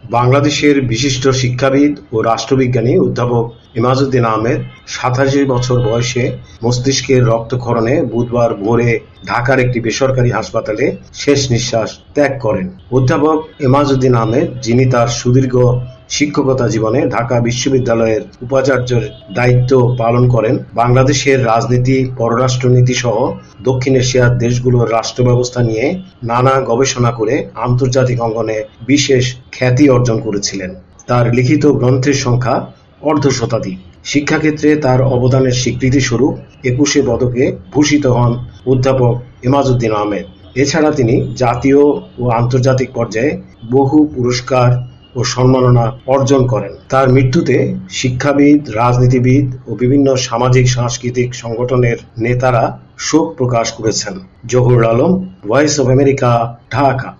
বাংলাদেশের বিশিষ্ট শিক্ষাবিদ ও রাষ্ট্রবিজ্ঞানী অধ্যাপক ইমাজউদ্দিন আহমেদ ৮৭ বছর বয়সে মস্তিষ্কের রক্তক্ষরণে বুধবার ভোরে ঢাকার একটি বেসরকারি হাসপাতালে শেষ নিঃশ্বাস ত্যাগ করেন। অধ্যাপক ইমাজউদ্দিন আহমেদ, যিনি তার সুদীর্ঘ শিক্ষকতা জীবনে ঢাকা বিশ্ববিদ্যালয়ের উপাচার্যের দায়িত্ব পালন করেন, বাংলাদেশের রাজনীতি, পররাষ্ট্রনীতি সহ দক্ষিণ এশিয়ার দেশগুলোর রাষ্ট্র ব্যবস্থা নিয়ে নানা গবেষণা করে আন্তর্জাতিক অঙ্গনে বিশেষ খ্যাতি অর্জন করেছিলেন। তার লিখিত গ্রন্থের সংখ্যা অর্ধশতাধিক। শিক্ষাক্ষেত্রে তার অবদানের স্বীকৃতিস্বরূপ ২১ পদকে ভূষিত হন অধ্যাপক ইমাজউদ্দিন আহমেদ। এছাড়া তিনি জাতীয় ও আন্তর্জাতিক পর্যায়ে বহু পুরস্কার ও সম্মাননা অর্জন করেন। তার মৃত্যুতে শিক্ষাবিদ, রাজনীতিবিদ ও বিভিন্ন সামাজিক সাংস্কৃতিক সংগঠনের নেতারা শোক প্রকাশ করেছেন। Zahurul Alam, voice of America, Dhaka.